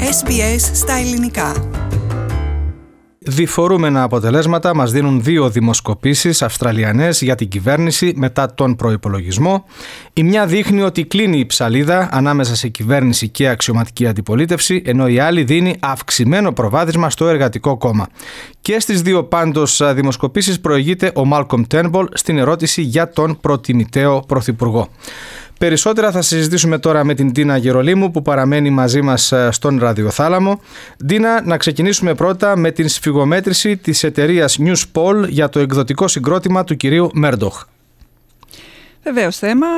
SBS στα ελληνικά. Διφορούμενα αποτελέσματα μας δίνουν δύο δημοσκοπήσεις αυστραλιανές για την κυβέρνηση μετά τον προϋπολογισμό. Η μια δείχνει ότι κλείνει η ψαλίδα ανάμεσα σε κυβέρνηση και αξιωματική αντιπολίτευση, ενώ η άλλη δίνει αυξημένο προβάδισμα στο Εργατικό Κόμμα. Και στις δύο πάντως δημοσκοπήσεις προηγείται ο Μάλκομ Τέρνμπολ στην ερώτηση για τον προτιμητέο πρωθυπουργό. Περισσότερα θα συζητήσουμε τώρα με την Ντίνα Γερολίμου που παραμένει μαζί μας στον ραδιοθάλαμο. Ντίνα, να ξεκινήσουμε πρώτα με την σφυγομέτρηση της εταιρείας Newspoll για το εκδοτικό συγκρότημα του κυρίου Μέρντοχ. Βεβαίως,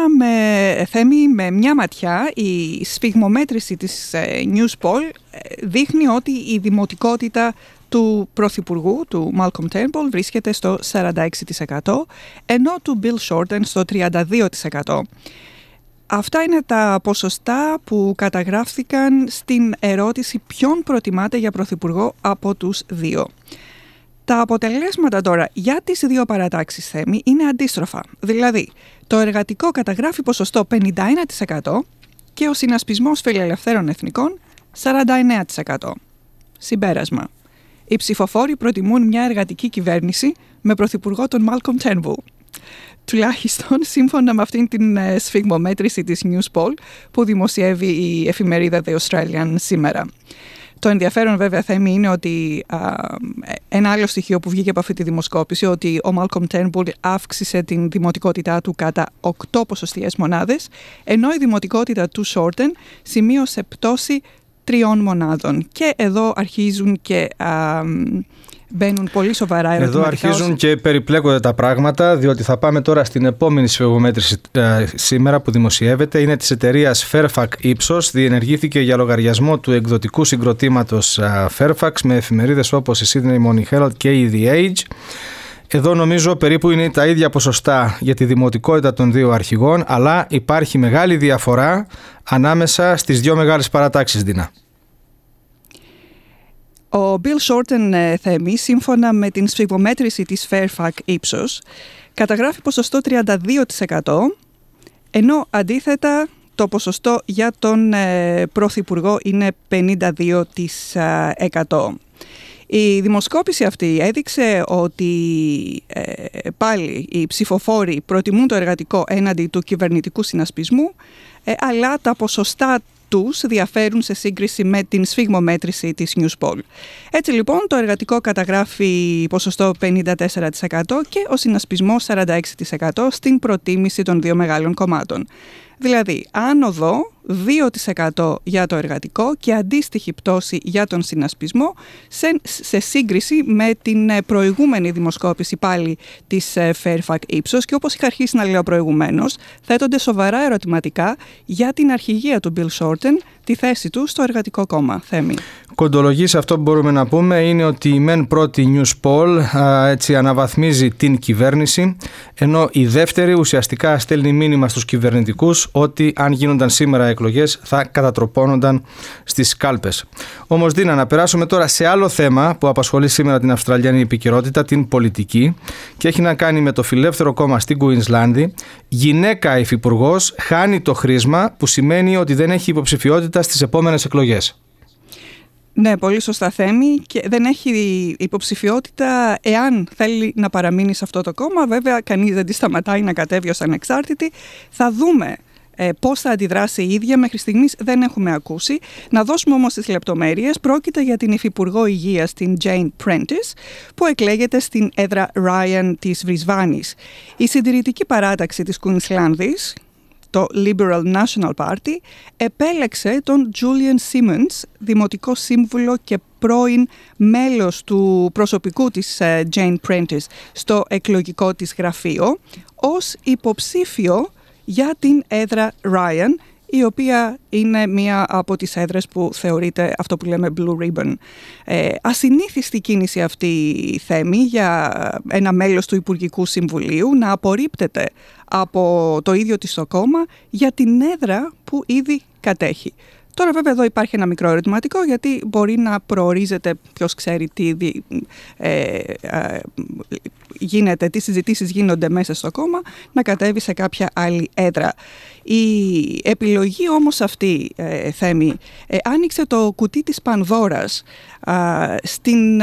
Θέμη, με μια ματιά η σφυγμομέτρηση της Newspoll δείχνει ότι η δημοτικότητα του πρωθυπουργού, του Μάλκομ Τέρνμπολ, βρίσκεται στο 46%, ενώ του Bill Shorten στο 32%. Αυτά είναι τα ποσοστά που καταγράφηκαν στην ερώτηση ποιον προτιμάτε για πρωθυπουργό από τους δύο. Τα αποτελέσματα τώρα για τις δύο παρατάξεις, Θέμη, είναι αντίστροφα. Δηλαδή, το εργατικό καταγράφει ποσοστό 51% και ο συνασπισμός φιλελευθέρων εθνικών 49%. Συμπέρασμα. Οι ψηφοφόροι προτιμούν μια εργατική κυβέρνηση με πρωθυπουργό τον Μάλκομ Τέρνμπολ. Τουλάχιστον σύμφωνα με αυτήν την σφυγμομέτρηση της Newspoll που δημοσιεύει η εφημερίδα The Australian σήμερα. Το ενδιαφέρον βέβαια, Θέμη, είναι ότι ένα άλλο στοιχείο που βγήκε από αυτή τη δημοσκόπηση, ότι ο Μάλκομ Τέρνμπολ αύξησε την δημοτικότητά του κατά 8 ποσοστιαίες μονάδες, ενώ η δημοτικότητα του Shorten σημείωσε πτώση 3 μονάδων. Και εδώ αρχίζουν και μπαίνουν πολύ σοβαρά ερωτηματικά. Εδώ αρχίζουν και περιπλέκονται τα πράγματα, διότι θα πάμε τώρα στην επόμενη σφυγμομέτρηση σήμερα που δημοσιεύεται. Είναι της εταιρείας Fairfax Ipsos. Διενεργήθηκε για λογαριασμό του εκδοτικού συγκροτήματος Fairfax με εφημερίδες όπως η Sydney Morning Herald και η The Age. Εδώ νομίζω περίπου είναι τα ίδια ποσοστά για τη δημοτικότητα των δύο αρχηγών, αλλά υπάρχει μεγάλη διαφορά ανάμεσα στις δύο μεγάλες παρατάξεις, Ντίνα. Ο Bill Shorten, Θέμη, σύμφωνα με την σφυγμομέτρηση της Fairfax Ipsos, καταγράφει ποσοστό 32%, ενώ αντίθετα το ποσοστό για τον πρωθυπουργό είναι 52%. Η δημοσκόπηση αυτή έδειξε ότι πάλι οι ψηφοφόροι προτιμούν το εργατικό έναντι του κυβερνητικού συνασπισμού, αλλά τα ποσοστά τους διαφέρουν σε σύγκριση με την σφυγμομέτρηση της Newspoll. Έτσι λοιπόν το εργατικό καταγράφει ποσοστό 54% και ο συνασπισμός 46% στην προτίμηση των δύο μεγάλων κομμάτων. Δηλαδή άνοδο 2% για το εργατικό και αντίστοιχη πτώση για τον συνασπισμό σε σύγκριση με την προηγούμενη δημοσκόπηση πάλι της Fairfax Ipsos, και όπως είχα αρχίσει να λέω προηγουμένως, θέτονται σοβαρά ερωτηματικά για την αρχηγία του Bill Shorten, τη θέση του στο Εργατικό Κόμμα. Θέμη. Κοντολογή σε αυτό που μπορούμε να πούμε είναι ότι η μεν πρώτη Newspoll έτσι αναβαθμίζει την κυβέρνηση, ενώ η δεύτερη ουσιαστικά στέλνει μήνυμα στους κυβερνητικούς ότι αν γίνονταν σήμερα εκλογές θα κατατροπώνονταν στις κάλπες. Όμως, Δίνα, να περάσουμε τώρα σε άλλο θέμα που απασχολεί σήμερα την Αυστραλιανή επικαιρότητα, την πολιτική, και έχει να κάνει με το Φιλελεύθερο Κόμμα στην Κουίνσλανδη. Γυναίκα υφυπουργός χάνει το χρήσμα, που σημαίνει ότι δεν έχει υποψηφιότητα στις επόμενες εκλογές. Ναι, πολύ σωστά, Θέμη, και δεν έχει υποψηφιότητα εάν θέλει να παραμείνει σε αυτό το κόμμα. Βέβαια, κανείς δεν τη σταματάει να κατέβει ως ανεξάρτητη. Θα δούμε πώς θα αντιδράσει η ίδια. Μέχρι στιγμής δεν έχουμε ακούσει. Να δώσουμε όμως τις λεπτομέρειες. Πρόκειται για την Υφυπουργό Υγείας, την Jane Prentice, που εκλέγεται στην έδρα Ryan της Βρισβάνης. Η συντηρητική παράταξη της Κουινσλάνδης, το Liberal National Party, επέλεξε τον Julian Simmons, δημοτικό σύμβουλο και πρώην μέλος του προσωπικού της Jane Prentice στο εκλογικό της γραφείο, ως υποψήφιο για την έδρα Ryan, η οποία είναι μία από τις έδρες που θεωρείται αυτό που λέμε Blue Ribbon. Ασυνήθιστη κίνηση αυτή, η Θέμη, για ένα μέλος του Υπουργικού Συμβουλίου να απορρίπτεται από το ίδιο της το κόμμα για την έδρα που ήδη κατέχει. Τώρα βέβαια εδώ υπάρχει ένα μικρό ερωτηματικό, γιατί μπορεί να προορίζεται, ποιος ξέρει τι γίνεται, τι συζητήσεις γίνονται μέσα στο κόμμα, να κατέβει σε κάποια άλλη έδρα. Η επιλογή όμως αυτή, Θέμη, άνοιξε το κουτί της Πανδώρας στην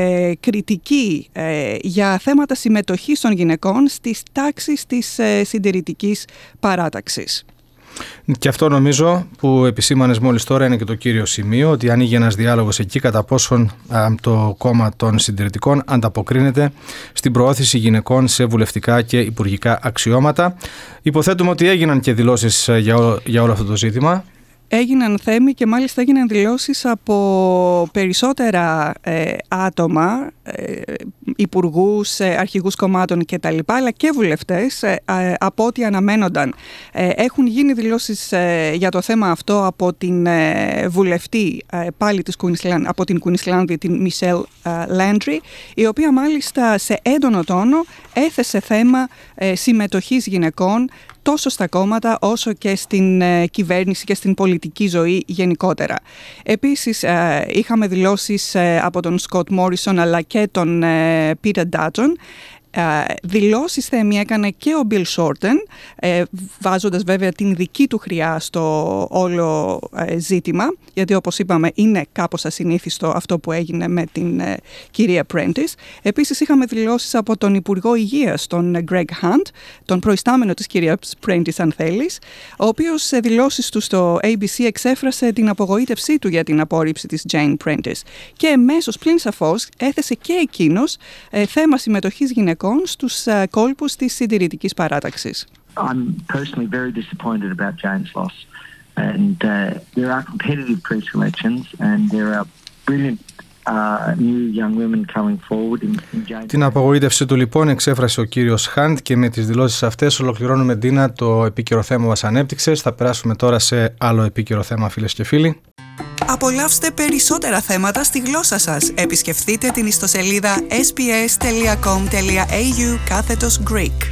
κριτική για θέματα συμμετοχής των γυναικών στις τάξεις της συντηρητικής παράταξης. Και αυτό νομίζω που επισήμανες μόλις τώρα είναι και το κύριο σημείο, ότι ανοίγει ένας διάλογος εκεί κατά πόσον το κόμμα των συντηρητικών ανταποκρίνεται στην προώθηση γυναικών σε βουλευτικά και υπουργικά αξιώματα. Υποθέτουμε ότι έγιναν και δηλώσεις για όλο αυτό το ζήτημα. Έγιναν, Θέμη, και μάλιστα έγιναν δηλώσεις από περισσότερα άτομα, υπουργούς, αρχηγούς κομμάτων κτλ, αλλά και βουλευτές, από ό,τι αναμένονταν. Έχουν γίνει δηλώσεις για το θέμα αυτό από την βουλευτή πάλι από την Κουινσλάνδη, την Μισελ Λάντρι, η οποία μάλιστα σε έντονο τόνο έθεσε θέμα συμμετοχής γυναικών τόσο στα κόμματα όσο και στην κυβέρνηση και στην πολιτική ζωή γενικότερα. Επίσης είχαμε δηλώσεις από τον Σκοτ Μόρισον αλλά και τον Πίτερ Ντάτζον. Δηλώσεις, Θέμη, έκανε και ο Μπιλ Σόρτεν, βάζοντας βέβαια την δική του χρειά στο όλο ζήτημα, γιατί όπως είπαμε είναι κάπως ασυνήθιστο αυτό που έγινε με την κυρία Πρέντις. Επίσης είχαμε δηλώσεις από τον Υπουργό Υγείας, τον Greg Hunt, τον προϊστάμενο της κυρίας Πρέντις αν θέλεις, ο οποίος σε δηλώσεις του στο ABC εξέφρασε την απογοήτευσή του για την απόρριψη της Jane Prentice και εμέσως πλην σαφώς έθεσε και εκείνος θέμα συμμετοχής γυναικών στους κόλπους της συντηρητικής παράταξης. I'm personally very disappointed about Jane's loss, and there are competitive pre-selections, and there are brilliant new young women coming forward in Jane's. Την απογοήτευση του λοιπόν εξέφρασε ο κύριος Χαντ και με τις δηλώσεις αυτές ολοκληρώνουμε, Ντίνα, το επίκαιρο θέμα μας ανέπτυξες. Θα περάσουμε τώρα σε άλλο επίκαιρο θέμα, φίλες και φίλοι. Απολαύστε περισσότερα θέματα στη γλώσσα σας. Επισκεφτείτε την ιστοσελίδα sbs.com.au/Greek.